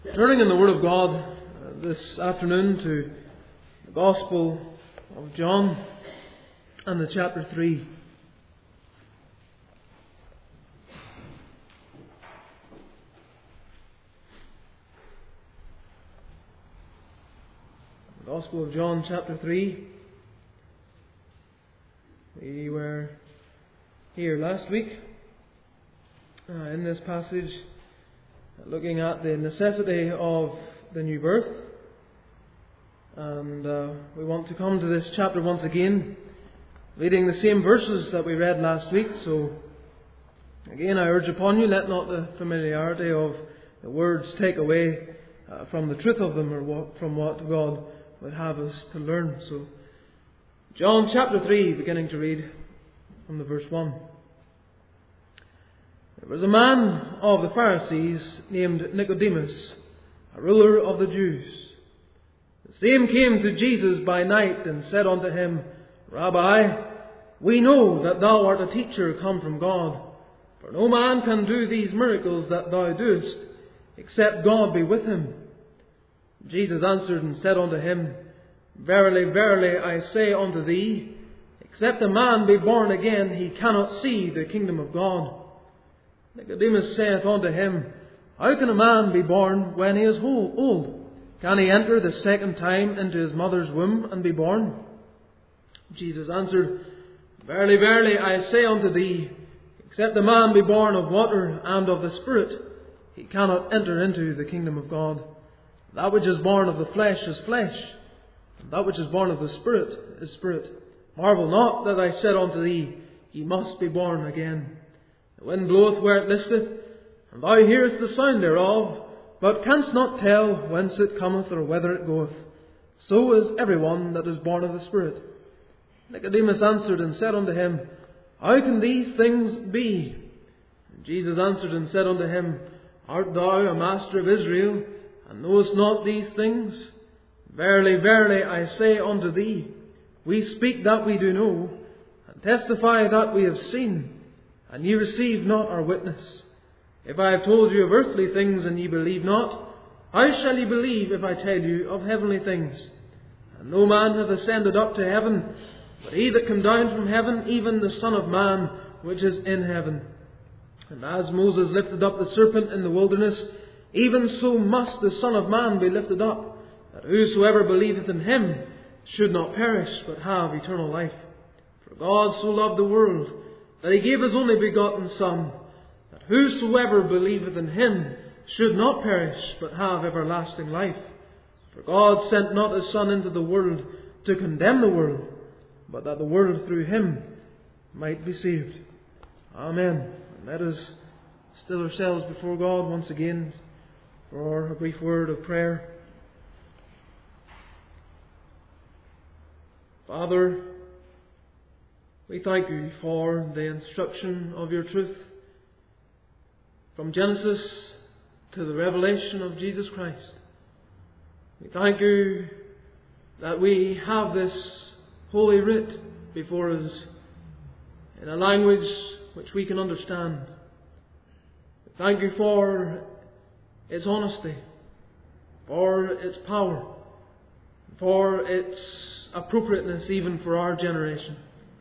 Turning in the Word of God this afternoon to the Gospel of John and the chapter 3. The Gospel of John chapter 3. We were here last week in this passage, looking at the necessity of the new birth. And we want to come to this chapter once again, reading the same verses that we read last week. So again, I urge upon you, let not the familiarity of the words take away from the truth of them, or from what God would have us to learn. So John chapter 3, beginning to read from the verse 1. There was a man of the Pharisees named Nicodemus, a ruler of the Jews. The same came to Jesus by night and said unto him, Rabbi, we know that thou art a teacher come from God, for no man can do these miracles that thou doest, except God be with him. Jesus answered and said unto him, Verily, verily, I say unto thee, except a man be born again, he cannot see the kingdom of God. Nicodemus saith unto him, How can a man be born when he is old? Can he enter the second time into his mother's womb and be born? Jesus answered, Verily, verily, I say unto thee, except a man be born of water and of the Spirit, he cannot enter into the kingdom of God. That which is born of the flesh is flesh, and that which is born of the Spirit is spirit. Marvel not that I said unto thee, Ye must be born again. The wind bloweth where it listeth, and thou hearest the sound thereof, but canst not tell whence it cometh or whither it goeth. So is every one that is born of the Spirit. Nicodemus answered and said unto him, How can these things be? And Jesus answered and said unto him, Art thou a master of Israel, and knowest not these things? Verily, verily, I say unto thee, we speak that we do know, and testify that we have seen, and ye receive not our witness. If I have told you of earthly things, and ye believe not, how shall ye believe if I tell you of heavenly things? And no man hath ascended up to heaven, but he that came down from heaven, even the Son of Man, which is in heaven. And as Moses lifted up the serpent in the wilderness, even so must the Son of Man be lifted up, that whosoever believeth in him should not perish, but have eternal life. For God so loved the world, that he gave his only begotten Son, that whosoever believeth in him should not perish, but have everlasting life. For God sent not his Son into the world to condemn the world, but that the world through him might be saved. Amen. And let us still ourselves before God once again for a brief word of prayer. Father, we thank you for the instruction of your truth from Genesis to the revelation of Jesus Christ. We thank you that we have this holy writ before us in a language which we can understand. We thank you for its honesty, for its power, for its appropriateness even for our generation.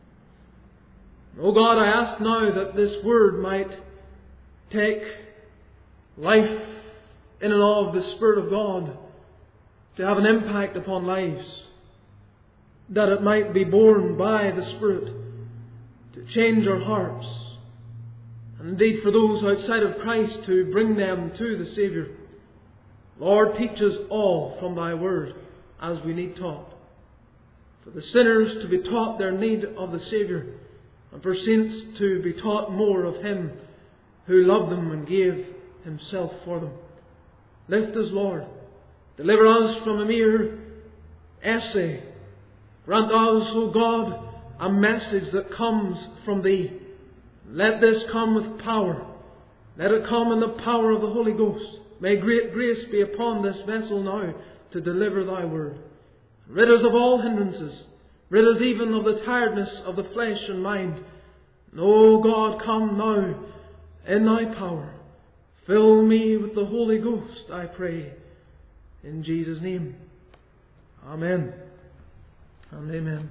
O God, I ask now that this word might take life in and of the Spirit of God to have an impact upon lives, that it might be borne by the Spirit to change our hearts, and indeed for those outside of Christ to bring them to the Saviour. Lord, teach us all from thy word as we need taught. For the sinners to be taught their need of the Saviour, and for saints to be taught more of him who loved them and gave himself for them. Lift us, Lord. Deliver us from a mere essay. Grant us, O God, a message that comes from thee. Let this come with power. Let it come in the power of the Holy Ghost. May great grace be upon this vessel now to deliver thy word. Rid us of all hindrances. Rid us even of the tiredness of the flesh and mind. O God, come now in thy power. Fill me with the Holy Ghost, I pray, in Jesus' name. Amen and amen.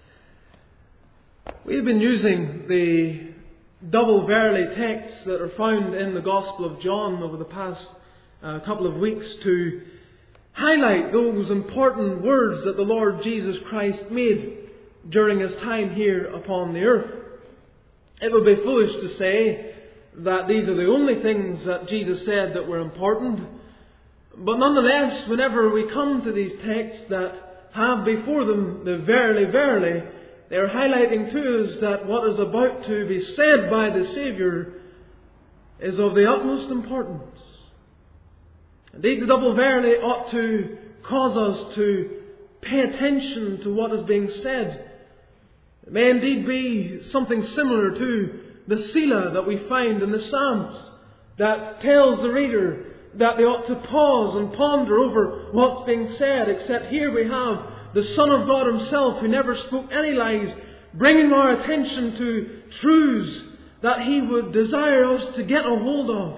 We've been using the double verily texts that are found in the Gospel of John over the past couple of weeks to highlight those important words that the Lord Jesus Christ made during His time here upon the earth. It would be foolish to say that these are the only things that Jesus said that were important. But nonetheless, whenever we come to these texts that have before them the verily, verily, they are highlighting to us that what is about to be said by the Saviour is of the utmost importance. Indeed, the double verily ought to cause us to pay attention to what is being said. It may indeed be something similar to the Selah that we find in the Psalms that tells the reader that they ought to pause and ponder over what's being said, except here we have the Son of God Himself, who never spoke any lies, bringing our attention to truths that He would desire us to get a hold of.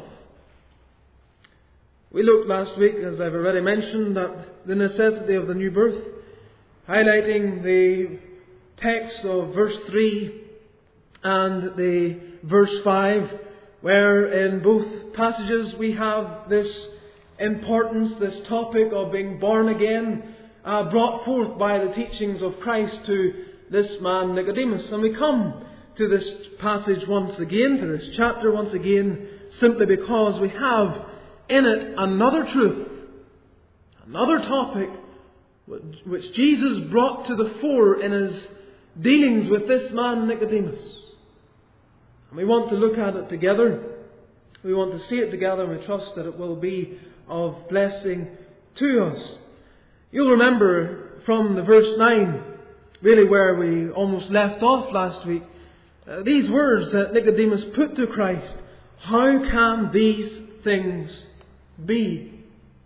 We looked last week, as I've already mentioned, at the necessity of the new birth, highlighting the text of verse 3 and the verse 5, where in both passages we have this importance, this topic of being born again, brought forth by the teachings of Christ to this man Nicodemus. And we come to this passage once again, to this chapter once again, simply because we have in it another truth, another topic which Jesus brought to the fore in His dealings with this man Nicodemus. And we want to look at it together. We want to see it together, and we trust that it will be of blessing to us. You'll remember from the verse 9, really where we almost left off last week, these words that Nicodemus put to Christ: how can these things be?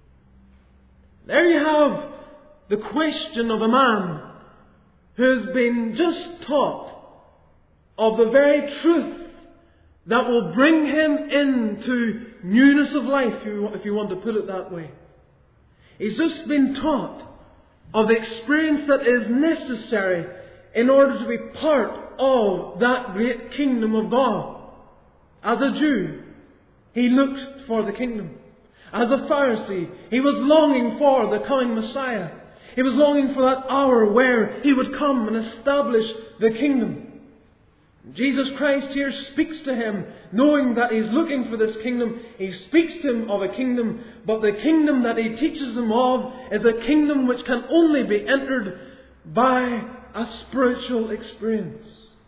There you have the question of a man who has been just taught of the very truth that will bring him into newness of life, if you want to put it that way. He's just been taught of the experience that is necessary in order to be part of that great kingdom of God. As a Jew, he looked for the kingdom. As a Pharisee, he was longing for the coming Messiah. He was longing for that hour where He would come and establish the kingdom. Jesus Christ here speaks to him, knowing that he's looking for this kingdom. He speaks to him of a kingdom, but the kingdom that He teaches him of is a kingdom which can only be entered by a spiritual experience.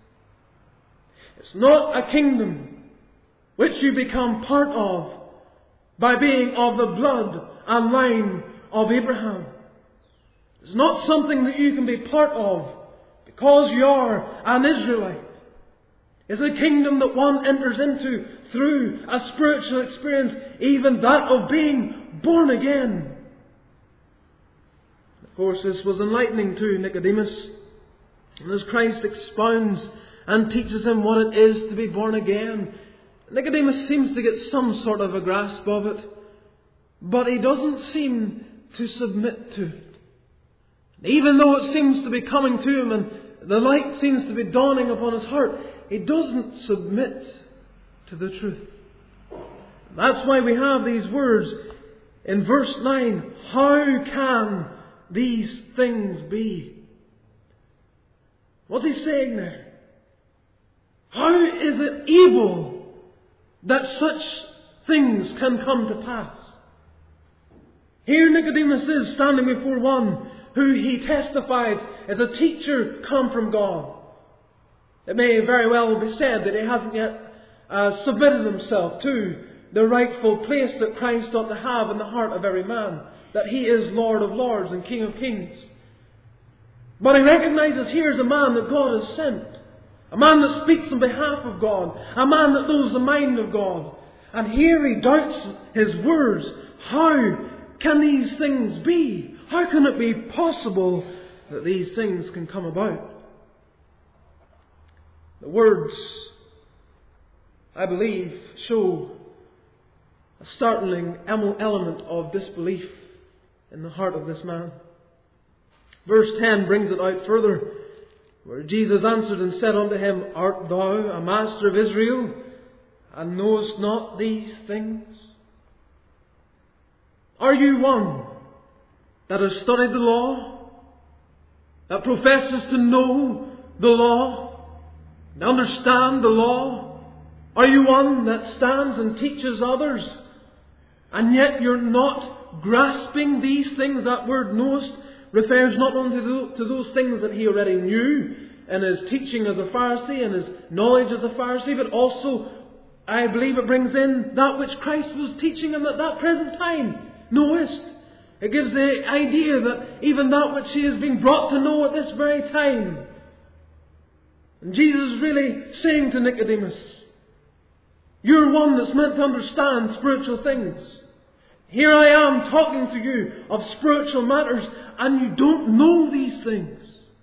It's not a kingdom which you become part of by being of the blood and line of Abraham. It's not something that you can be part of because you are an Israelite. It's a kingdom that one enters into through a spiritual experience, even that of being born again. Of course, this was enlightening to Nicodemus. And as Christ expounds and teaches him what it is to be born again, Nicodemus seems to get some sort of a grasp of it, but he doesn't seem to submit to it. Even though it seems to be coming to him and the light seems to be dawning upon his heart, he doesn't submit to the truth. That's why we have these words in verse 9. How can these things be? What's he saying there? How is it able that such things can come to pass? Here Nicodemus is standing before one who he testifies is a teacher come from God. It may very well be said that he hasn't yet submitted himself to the rightful place that Christ ought to have in the heart of every man, that He is Lord of Lords and King of Kings. But he recognizes here is a man that God has sent, a man that speaks on behalf of God, a man that knows the mind of God. And here he doubts His words. How can these things be? How can it be possible that these things can come about? The words, I believe, show a startling element of disbelief in the heart of this man. Verse 10 brings it out further, where Jesus answered and said unto him, Art thou a master of Israel, and knowest not these things? Are you one that has studied the law, that professes to know the law, to understand the law? Are you one that stands and teaches others, and yet you're not grasping these things? That word knowest refers not only to those things that he already knew in his teaching as a Pharisee and his knowledge as a Pharisee, but also, I believe, it brings in that which Christ was teaching him at that present time. Knowest. It gives the idea that even that which he is being brought to know at this very time. And Jesus is really saying to Nicodemus, you're one that's meant to understand spiritual things. Here I am talking to you of spiritual matters, and you don't know these things.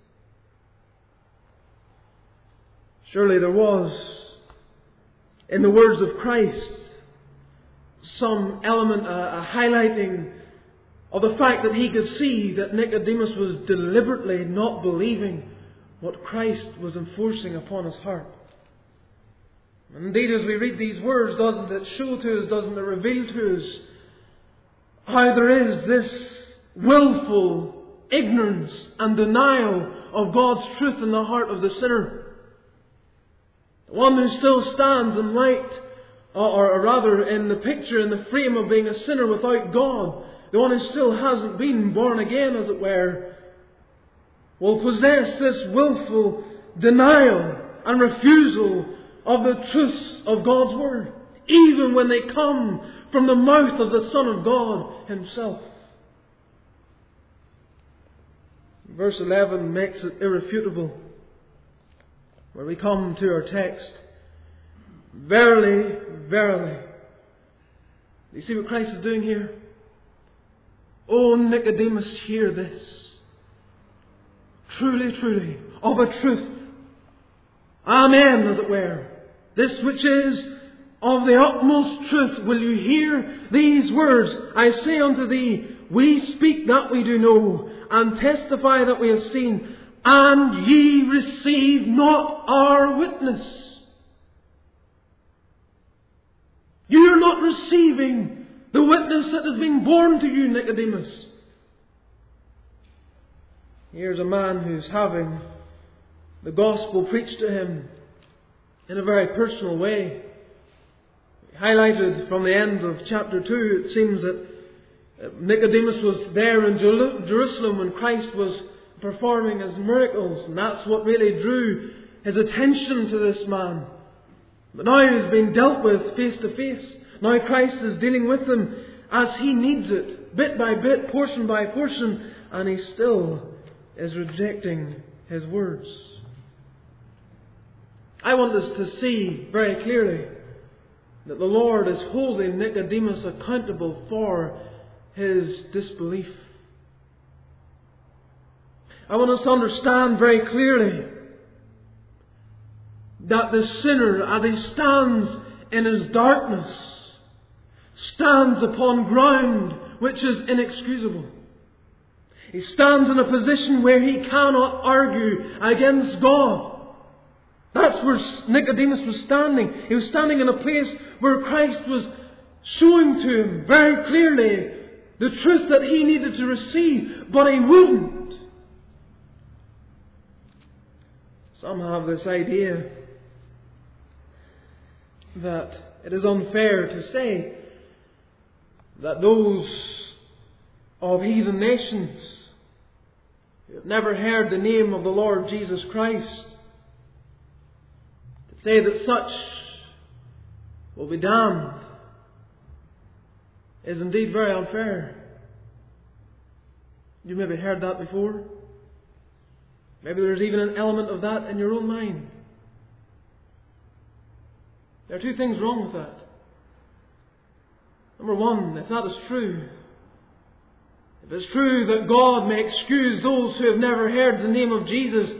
Surely there was, in the words of Christ, some element, a highlighting of the fact that he could see that Nicodemus was deliberately not believing what Christ was enforcing upon his heart. And indeed, as we read these words, doesn't it show to us, doesn't it reveal to us how there is this willful ignorance and denial of God's truth in the heart of the sinner? The one who still stands in light, or rather in the picture, in the frame of being a sinner without God, the one who still hasn't been born again, as it were, will possess this willful denial and refusal of the truths of God's Word, even when they come from the mouth of the Son of God Himself. Verse 11 makes it irrefutable, where we come to our text. Verily, verily. Do you see what Christ is doing here? O Nicodemus, hear this. Truly, truly, of a truth. Amen, as it were. This which is of the utmost truth. Will you hear these words? I say unto thee, we speak that we do know, and testify that we have seen, and ye receive not our witness. You are not receiving the witness that is being borne to you, Nicodemus. Here's a man who's having the gospel preached to him in a very personal way. Highlighted from the end of chapter 2, it seems that Nicodemus was there in Jerusalem when Christ was performing His miracles, and that's what really drew his attention to this man. But now he's been dealt with face to face. Now Christ is dealing with him as he needs it, bit by bit, portion by portion, and he still is rejecting His words. I want us to see very clearly that the Lord is holding Nicodemus accountable for his disbelief. I want us to understand very clearly that the sinner, as he stands in his darkness, stands upon ground which is inexcusable. He stands in a position where he cannot argue against God. That's where Nicodemus was standing. He was standing in a place where Christ was showing to him very clearly the truth that he needed to receive, but he wouldn't. Some have this idea that it is unfair to say that those of heathen nations who have never heard the name of the Lord Jesus Christ, to say that such will be damned, is indeed very unfair. You maybe heard that before. Maybe there's even an element of that in your own mind. There are two things wrong with that. Number one, if that is true, if it's true that God may excuse those who have never heard the name of Jesus,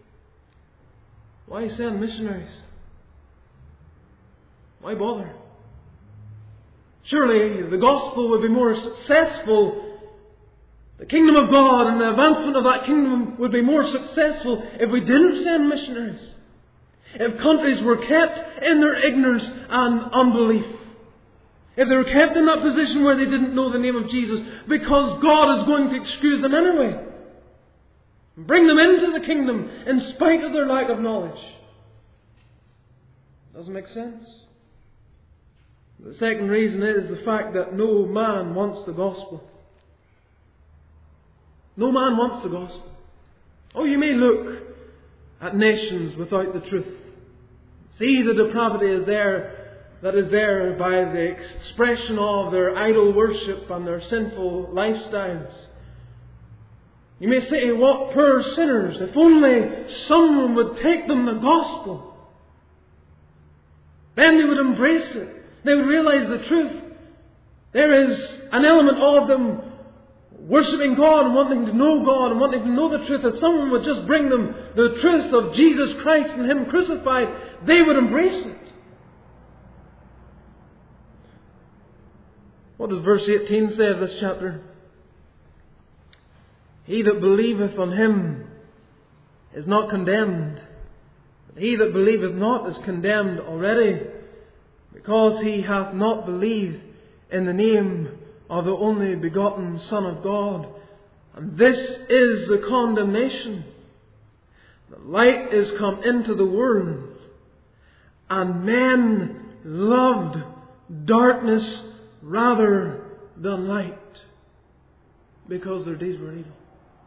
why send missionaries? Why bother? Surely the gospel would be more successful. The kingdom of God and the advancement of that kingdom would be more successful if we didn't send missionaries. If countries were kept in their ignorance and unbelief. If they were kept in that position where they didn't know the name of Jesus, because God is going to excuse them anyway. Bring them into the kingdom in spite of their lack of knowledge. Doesn't make sense. The second reason is the fact that no man wants the gospel. No man wants the gospel. Oh, you may look at nations without the truth. See the depravity that is there by the expression of their idol worship and their sinful lifestyles. You may say, what poor sinners, if only someone would take them the gospel. Then they would embrace it. They would realize the truth. There is an element of them worshipping God and wanting to know God and wanting to know the truth. If someone would just bring them the truth of Jesus Christ and Him crucified, they would embrace it. What does verse 18 say of this chapter? He that believeth on Him is not condemned, but he that believeth not is condemned already, because he hath not believed in the name of the only begotten Son of God. And this is the condemnation. The light is come into the world, and men loved darkness rather than light, because their deeds were evil.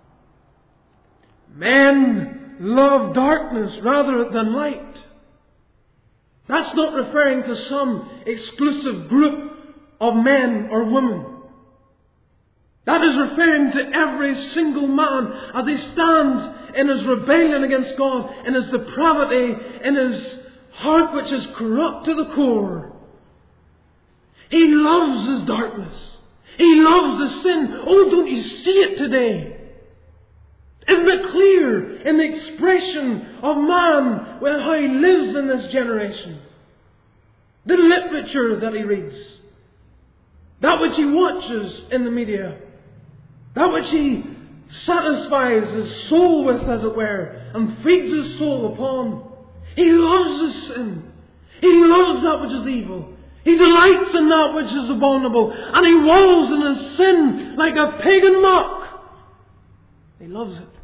Men love darkness rather than light. That's not referring to some exclusive group of men or women. That is referring to every single man as he stands in his rebellion against God, in his depravity, in his heart which is corrupt to the core. He loves his darkness. He loves his sin. Oh, don't you see it today? Isn't it clear in the expression of man with how he lives in this generation? The literature that he reads. That which he watches in the media. That which he satisfies his soul with, as it were, and feeds his soul upon. He loves his sin. He loves that which is evil. He delights in that which is abominable. And he wallows in his sin like a pagan mock. He loves it.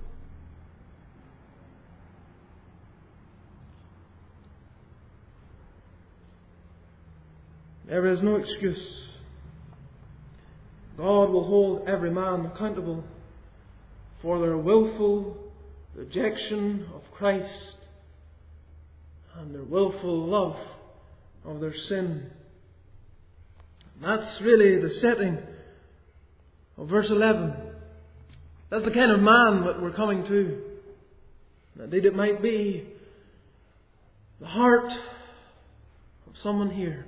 There is no excuse. God will hold every man accountable for their willful rejection of Christ and their willful love of their sin. And that's really the setting of verse 11. That's the kind of man that we're coming to. Indeed, it might be the heart of someone here.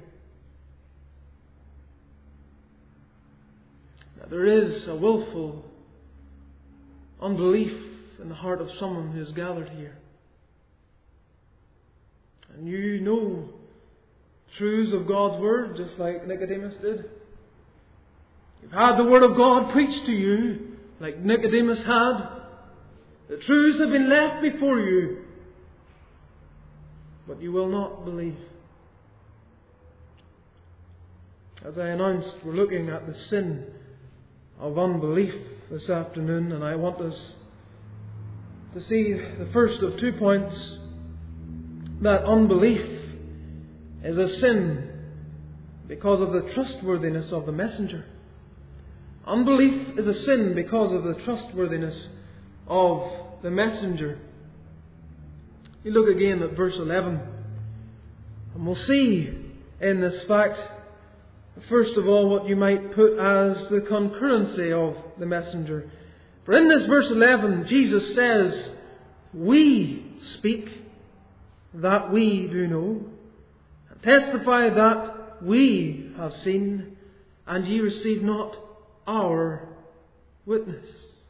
Now, there is a willful unbelief in the heart of someone who is gathered here. And you know truths of God's Word, just like Nicodemus did. You've had the Word of God preached to you, like Nicodemus had. The truths have been left before you, but you will not believe. As I announced, we're looking at the sin of unbelief this afternoon, and I want us to see the first of 2 points, that unbelief is a sin because of the trustworthiness of the messenger. Unbelief is a sin because of the trustworthiness of the messenger. You look again at verse 11, and we'll see in this fact, first of all, what you might put as the concurrency of the messenger. For in this verse 11, Jesus says, "We speak that we do know, and testify that we have seen, and ye receive not our witness."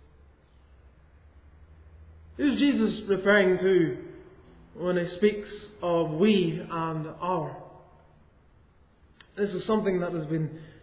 Who's Jesus referring to when he speaks of we and our? This is something that has been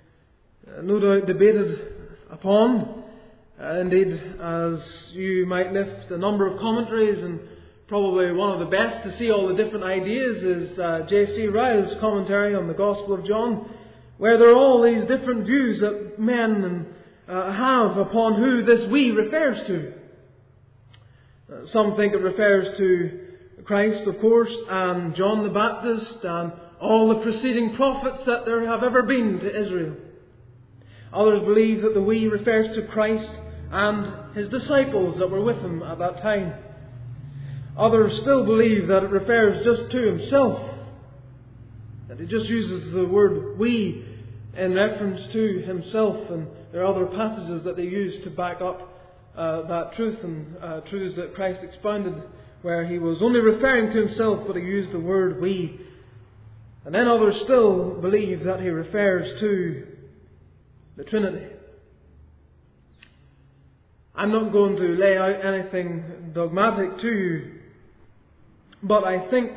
no doubt debated upon. Indeed, as you might lift a number of commentaries, and probably one of the best to see all the different ideas is J.C. Ryle's commentary on the Gospel of John, where there are all these different views that men have upon who this we refers to. Some think it refers to Christ, of course, and John the Baptist, and all the preceding prophets that there have ever been to Israel. Others believe that the we refers to Christ and His disciples that were with Him at that time. Others still believe that it refers just to Himself, that He just uses the word we in reference to Himself, and there are other passages that they use to back up that truth, and truths that Christ expounded where He was only referring to Himself, but He used the word we. And then others still believe that He refers to the Trinity. I'm not going to lay out anything dogmatic to you, but I think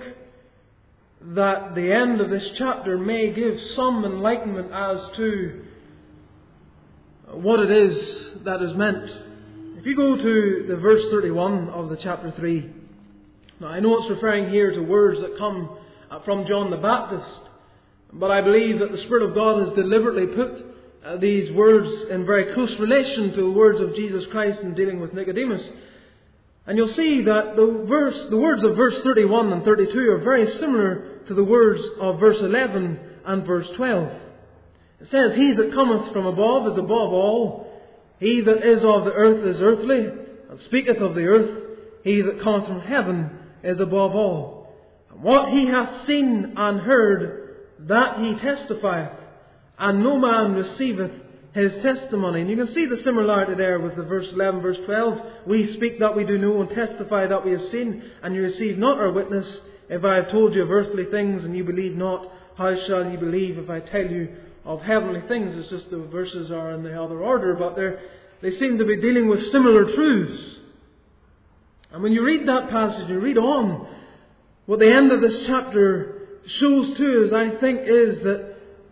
that the end of this chapter may give some enlightenment as to what it is that is meant. If you go to the verse 31 of the chapter 3, now I know it's referring here to words that come from John the Baptist, but I believe that the Spirit of God has deliberately put these words in very close relation to the words of Jesus Christ in dealing with Nicodemus. And you'll see that the words of verse 31 and 32 are very similar to the words of verse 11 and verse 12. It says, "He that cometh from above is above all. He that is of the earth is earthly, and speaketh of the earth. He that cometh from heaven is above all. And what he hath seen and heard, that he testifieth, and no man receiveth his testimony." And you can see the similarity there with the verse 11, verse 12. "We speak that we do know, and testify that we have seen, and you receive not our witness. If I have told you of earthly things, and you believe not, how shall you believe if I tell you of heavenly things?" It's just the verses are in the other order, but they seem to be dealing with similar truths. And when you read that passage, you read on, what the end of this chapter shows to us, I think, is that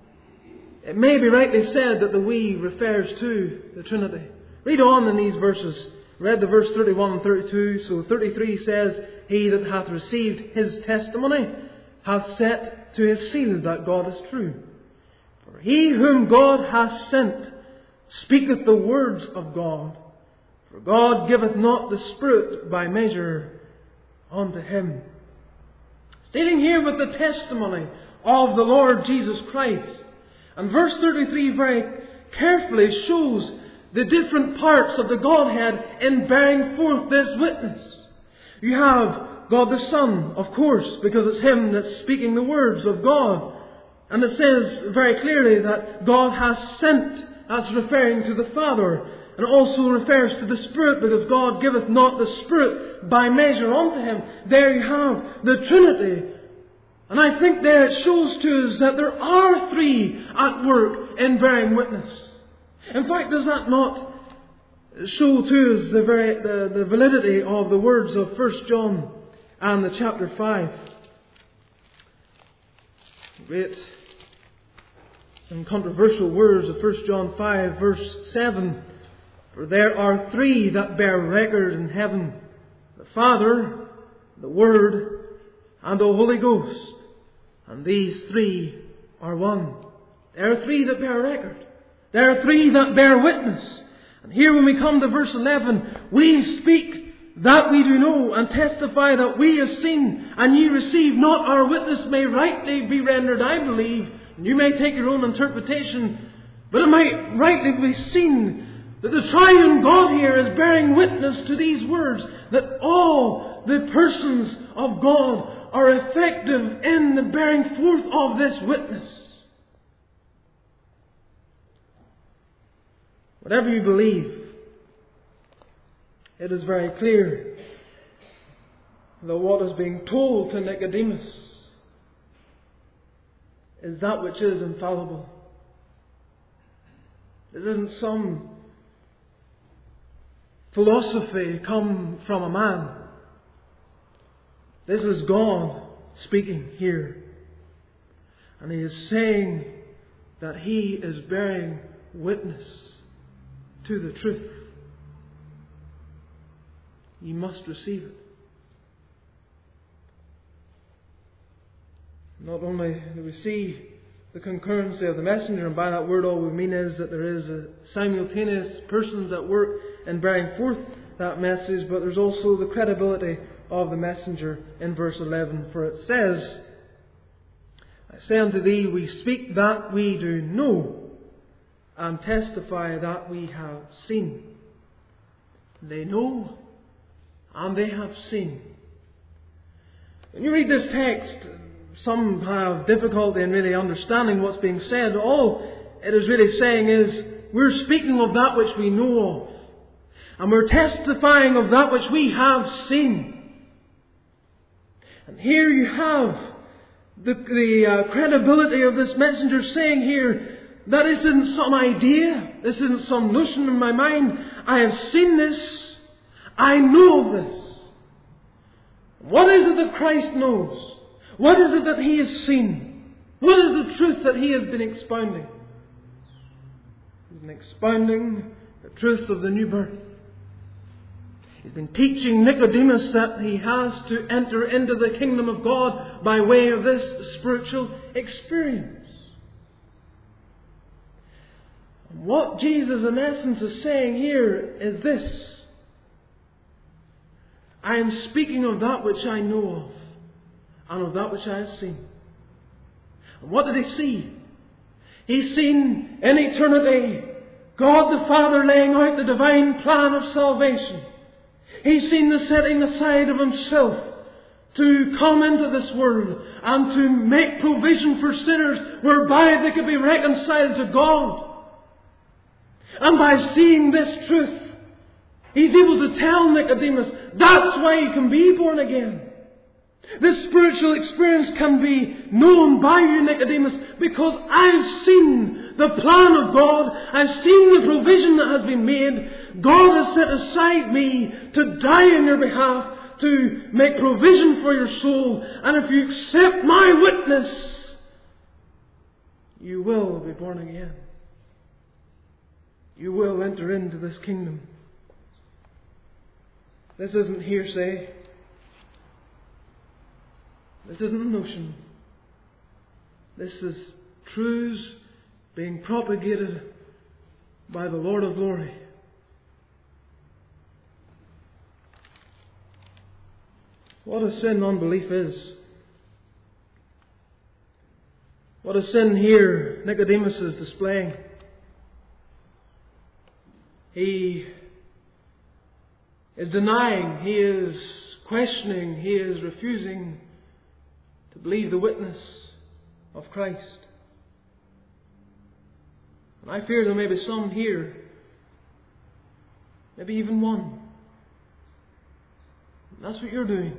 it may be rightly said that the we refers to the Trinity. Read on in these verses. Read the verse 31 and 32. So 33 says, "He that hath received His testimony hath set to His seal that God is true. For he whom God hath sent speaketh the words of God. For God giveth not the Spirit by measure unto Him." It's dealing here with the testimony of the Lord Jesus Christ. And verse 33 very carefully shows the different parts of the Godhead in bearing forth this witness. You have God the Son, of course, because it's Him that's speaking the words of God. And it says very clearly that God has sent. That's referring to the Father. And it also refers to the Spirit, because God giveth not the Spirit by measure unto Him. There you have the Trinity. And I think there it shows to us that there are three at work in bearing witness. In fact, does that not show to us the validity of the words of 1 John and the chapter 5? Great and controversial words of 1 John 5 verse 7. "For there are three that bear record in heaven, the Father, the Word, and the Holy Ghost. And these three are one." There are three that bear record. There are three that bear witness. And here when we come to verse 11, "We speak that we do know, and testify that we have seen, and ye receive not our witness," may rightly be rendered, I believe, and you may take your own interpretation, but it might rightly be seen that the triune God here is bearing witness to these words, that all the persons of God are effective in the bearing forth of this witness. Whatever you believe, it is very clear that what is being told to Nicodemus is that which is infallible. This isn't some philosophy come from a man. This is God speaking here. And He is saying that He is bearing witness to the truth. You must receive it. Not only do we see the concurrency of the messenger, and by that word all we mean is that there is a simultaneous persons at work in bearing forth that message, but there's also the credibility of the messenger in verse 11. For it says, I say unto thee, we speak that we do know, and testify that we have seen. They know, and they have seen. When you read this text, some have difficulty in really understanding what's being said. All it is really saying is, we're speaking of that which we know of. And we're testifying of that which we have seen. And here you have the credibility of this messenger saying here, that this isn't some idea, this isn't some notion in my mind. I have seen this. I know of this. What is it that Christ knows? What is it that He has seen? What is the truth that He has been expounding? He's been expounding the truth of the new birth. He's been teaching Nicodemus that he has to enter into the kingdom of God by way of this spiritual experience. And what Jesus in essence is saying here is this: I am speaking of that which I know of, and of that which I have seen. And what did He see? He's seen in eternity God the Father laying out the divine plan of salvation. He's seen the setting aside of Himself to come into this world and to make provision for sinners whereby they could be reconciled to God. And by seeing this truth, He's able to tell Nicodemus, that's why you can be born again. This spiritual experience can be known by you, Nicodemus, because I've seen the plan of God. I've seen the provision that has been made. God has set aside me to die in your behalf, to make provision for your soul. And if you accept my witness, you will be born again. You will enter into this kingdom. This isn't hearsay. This isn't a notion. This is truths being propagated by the Lord of glory. What a sin unbelief is. What a sin here Nicodemus is displaying. He is denying, he is questioning, he is refusing to believe the witness of Christ. And I fear there may be some here, maybe even one. And that's what you're doing.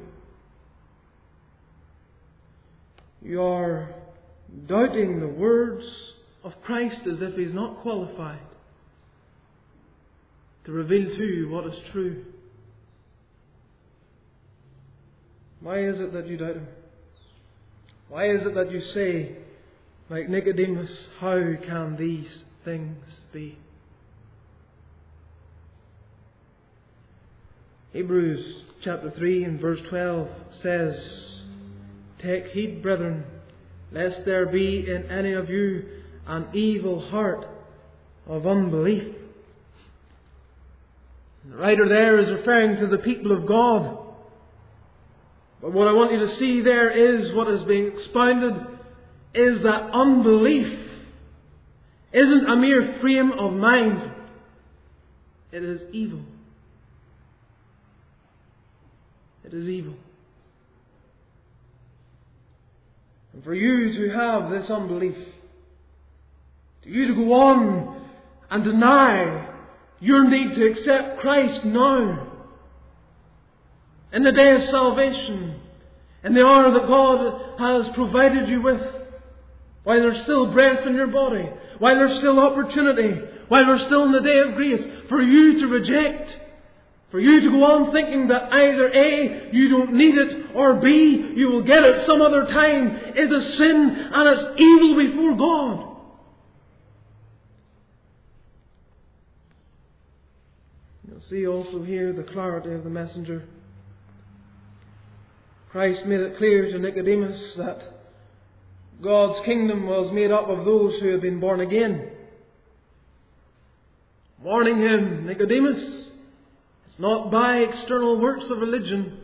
You are doubting the words of Christ as if He's not qualified to reveal to you what is true. Why is it that you doubt Him? Why is it that you say, like Nicodemus, how can these things be? Hebrews chapter 3 and verse 12 says, Take heed, brethren, lest there be in any of you an evil heart of unbelief. The writer there is referring to the people of God. But what I want you to see there is what is being expounded is that unbelief isn't a mere frame of mind. It is evil. It is evil. And for you to have this unbelief, for you to go on and deny your need to accept Christ now, in the day of salvation, in the hour that God has provided you with, while there's still breath in your body, while there's still opportunity, while we're still in the day of grace, for you to reject, for you to go on thinking that either A, you don't need it, or B, you will get it some other time, is a sin and it's evil before God. You'll see also here the clarity of the messenger. Christ made it clear to Nicodemus that God's kingdom was made up of those who had been born again. Warning him, Nicodemus, it's not by external works of religion.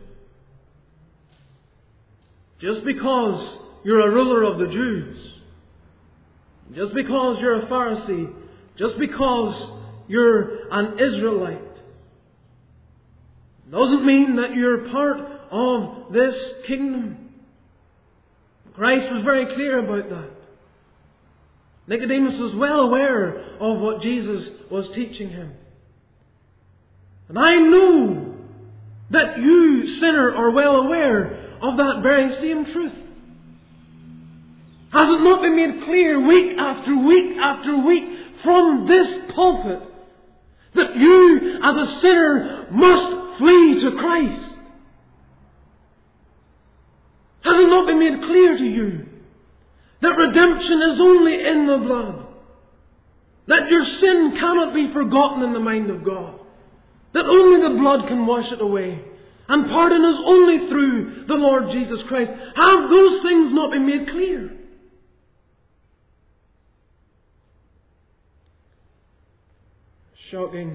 Just because you're a ruler of the Jews, just because you're a Pharisee, just because you're an Israelite, doesn't mean that you're part of this kingdom. Christ was very clear about that. Nicodemus was well aware of what Jesus was teaching him. And I know that you, sinner, are well aware of that very same truth. Has it not been made clear week after week after week from this pulpit that you, as a sinner, must flee to Christ? Has it not been made clear to you that redemption is only in the blood? That your sin cannot be forgotten in the mind of God? That only the blood can wash it away? And pardon is only through the Lord Jesus Christ. Have those things not been made clear? Shocking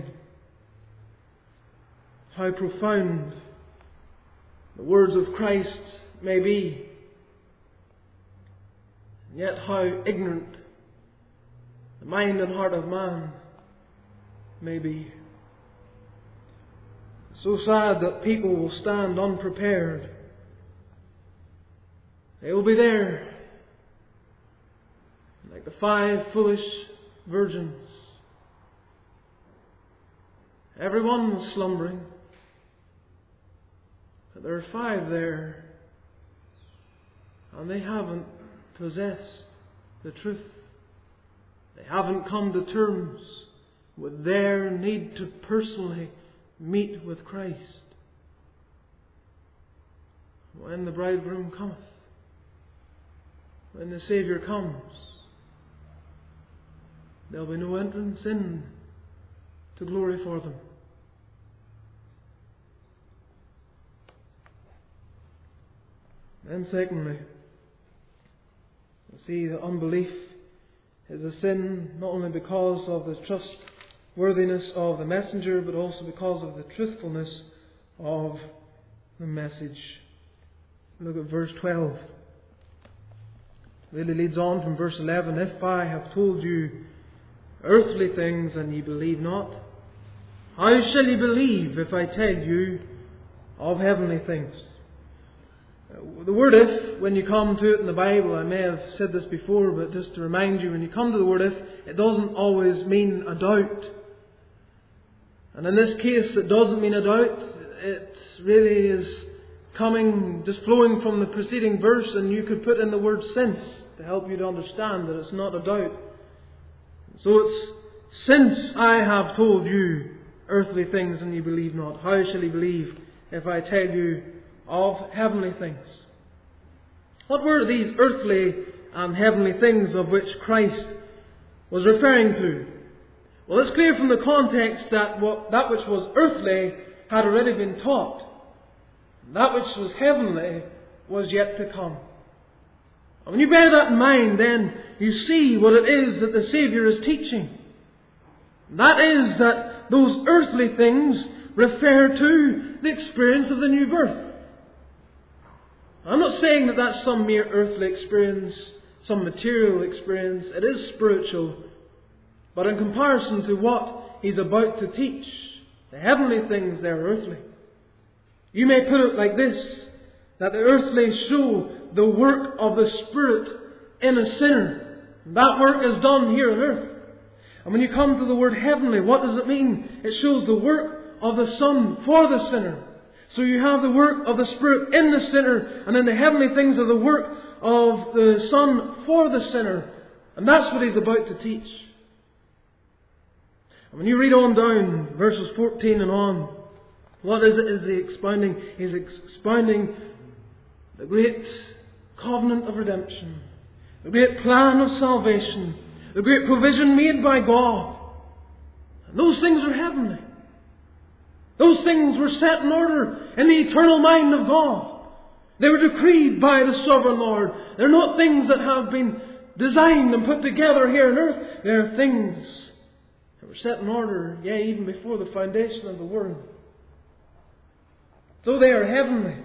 how profound the words of Christ may be, and yet how ignorant the mind and heart of man may be. So sad that people will stand unprepared. They will be there like the 5 foolish virgins. Everyone was slumbering, but there are 5 there, and they haven't possessed the truth. They haven't come to terms with their need to personally meet with Christ. When the bridegroom cometh, when the Saviour comes, there'll be no entrance in to glory for them. And secondly, you see that unbelief is a sin not only because of the trustworthiness of the messenger, but also because of the truthfulness of the message. Look at verse 12. It really leads on from verse 11. If I have told you earthly things and ye believe not, how shall ye believe if I tell you of heavenly things? The word if, when you come to it in the Bible, I may have said this before, but just to remind you, when you come to the word if, it doesn't always mean a doubt. And in this case, it doesn't mean a doubt. It really is coming, just flowing from the preceding verse, and you could put in the word since to help you to understand that it's not a doubt. So it's, since I have told you earthly things and you believe not, how shall ye believe if I tell you of heavenly things? What were these earthly and heavenly things of which Christ was referring to? Well, it's clear from the context that that which was earthly had already been taught. That which was heavenly was yet to come. And when you bear that in mind, then you see what it is that the Saviour is teaching. That is that those earthly things refer to the experience of the new birth. I'm not saying that that's some mere earthly experience, some material experience. It is spiritual. But in comparison to what he's about to teach, the heavenly things, they're earthly. You may put it like this, that the earthly show the work of the Spirit in a sinner. That work is done here on earth. And when you come to the word heavenly, what does it mean? It shows the work of the Son for the sinner. So you have the work of the Spirit in the sinner, and then the heavenly things are the work of the Son for the sinner. And that's what he's about to teach. And when you read on down, verses 14 and on, what is he expounding? He's expounding the great covenant of redemption, the great plan of salvation, the great provision made by God. And those things are heavenly. Those things were set in order in the eternal mind of God. They were decreed by the sovereign Lord. They're not things that have been designed and put together here on earth. They're things that were set in order, yea, even before the foundation of the world. So they are heavenly.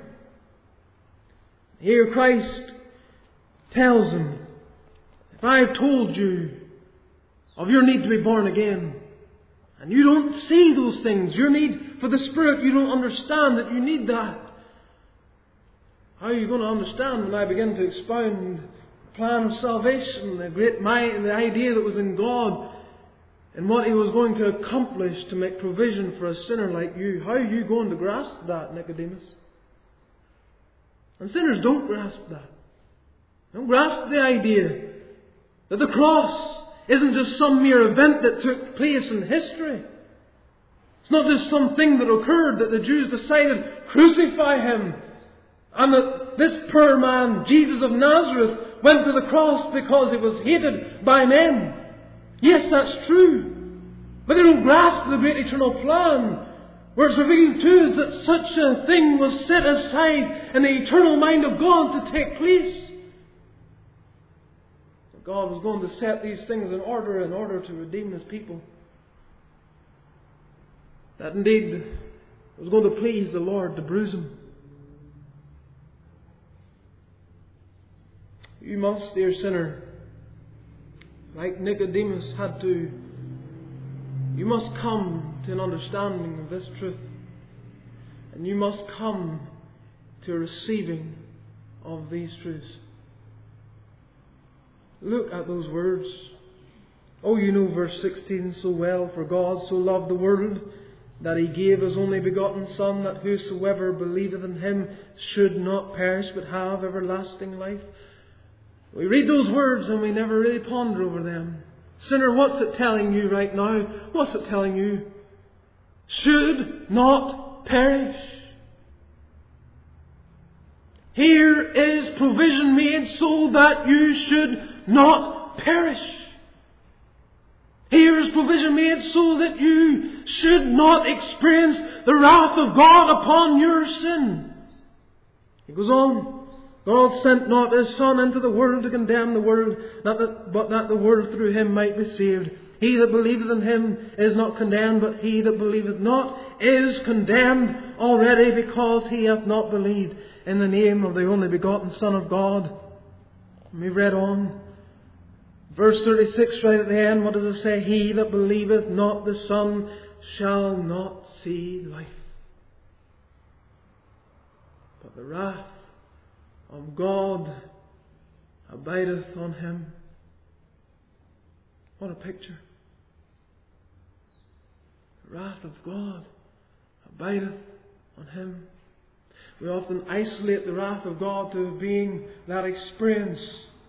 Here Christ tells them, if I've told you of your need to be born again, and you don't see those things, your need for the Spirit, you don't understand that you need that, how are you going to understand when I begin to expound the plan of salvation, the great might and the idea that was in God, and what He was going to accomplish to make provision for a sinner like you? How are you going to grasp that, Nicodemus? And sinners don't grasp that. They don't grasp the idea that the cross isn't just some mere event that took place in history. It's not just something that occurred that the Jews decided, crucify Him. And that this poor man, Jesus of Nazareth, went to the cross because He was hated by men. Yes, that's true. But they don't grasp the great eternal plan, where it's revealed to us that such a thing was set aside in the eternal mind of God to take place. God was going to set these things in order to redeem His people. That indeed was going to please the Lord to bruise Him. You must, dear sinner, like Nicodemus had to, you must come to an understanding of this truth. And you must come to a receiving of these truths. Look at those words. Oh, you know verse 16 so well. For God so loved the world that He gave His only begotten Son, that whosoever believeth in Him should not perish but have everlasting life. We read those words and we never really ponder over them. Sinner, what's it telling you right now? What's it telling you? Should not perish. Here is provision made so that you should not perish. Here is provision made so that you should not experience the wrath of God upon your sin. He goes on. God sent not His Son into the world to condemn the world, but that the world through Him might be saved. He that believeth in Him is not condemned, but he that believeth not is condemned already, because he hath not believed in the name of the only begotten Son of God. And we read on. Verse 36, right at the end, what does it say? He that believeth not the Son shall not see life, but the wrath of God abideth on him. What a picture. The wrath of God abideth on him. We often isolate the wrath of God to being that experience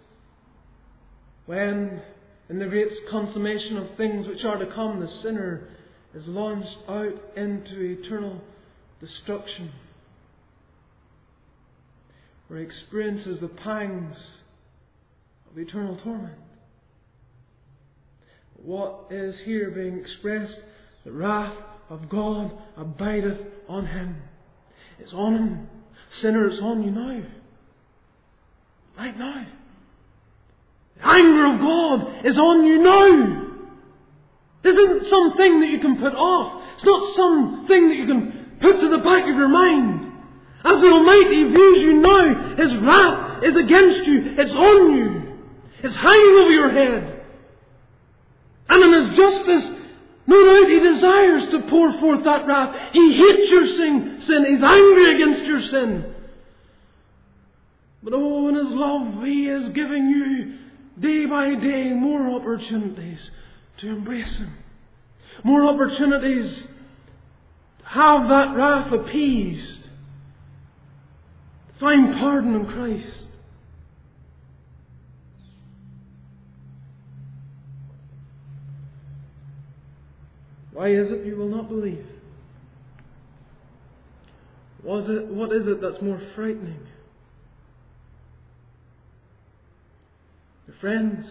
when, in the great consummation of things which are to come, the sinner is launched out into eternal destruction, where he experiences the pangs of eternal torment. What is here being expressed? The wrath of God abideth on him. It's on him. Sinner, it's on you now. Right now. The anger of God is on you now. This isn't something that you can put off. It's not something that you can put to the back of your mind. As the Almighty views you now, His wrath is against you. It's on you. It's hanging over your head. And in His justice, no doubt He desires to pour forth that wrath. He hates your sin. He's angry against your sin. But oh, in His love, He is giving you day by day more opportunities to embrace Him. More opportunities to have that wrath appeased. To find pardon in Christ. Why is it you will not believe? What is it that's more frightening? Your friends,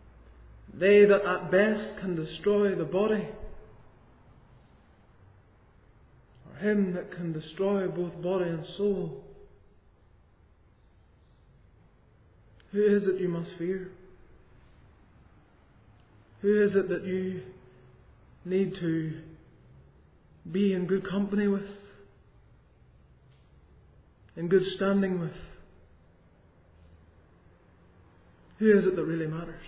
they that at best can destroy the body, Him that can destroy both body and soul. Who is it you must fear? Who is it that you need to be in good company with? In good standing with? Who is it that really matters?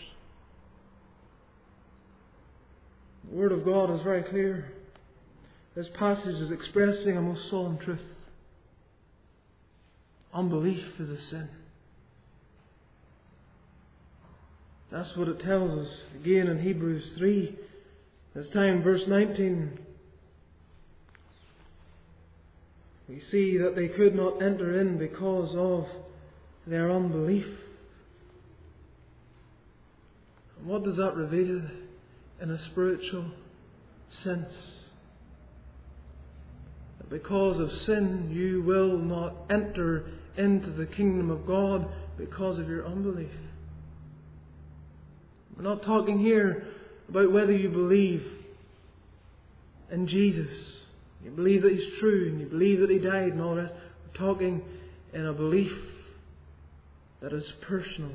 The Word of God is very clear. This passage is expressing a most solemn truth. Unbelief is a sin. That's what it tells us again in Hebrews 3. This time, verse 19. We see that they could not enter in because of their unbelief. And what does that reveal in a spiritual sense? That because of sin you will not enter into the kingdom of God because of your unbelief. We're not talking here about whether you believe in Jesus. You believe that He's true and you believe that He died and all that. We're talking in a belief that is personal.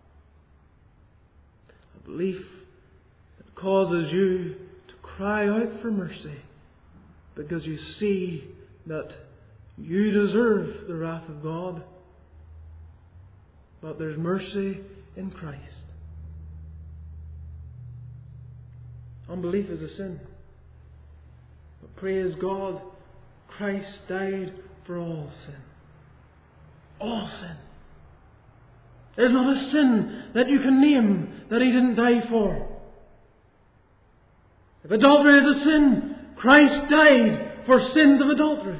A belief that causes you to cry out for mercy because you see that you deserve the wrath of God. But there's mercy in Christ. Unbelief is a sin. But praise God, Christ died for all sin. All sin. There's not a sin that you can name that He didn't die for. If adultery is a sin, Christ died for sins of adultery.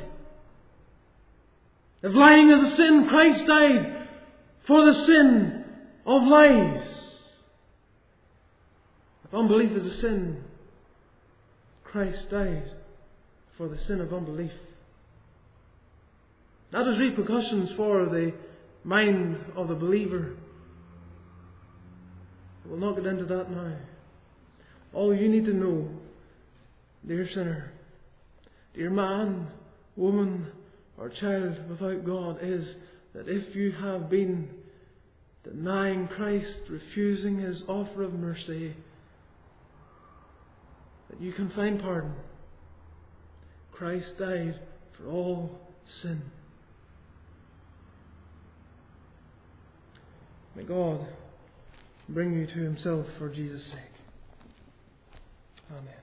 If lying is a sin, Christ died for the sin of lies. If unbelief is a sin, Christ died for the sin of unbelief. That has repercussions for the mind of the believer. We'll not get into that now. All you need to know, dear sinner, dear man, woman, or child without God, is that if you have been denying Christ, refusing His offer of mercy, that you can find pardon. Christ died for all sin. May God bring you to Himself for Jesus' sake. Amen.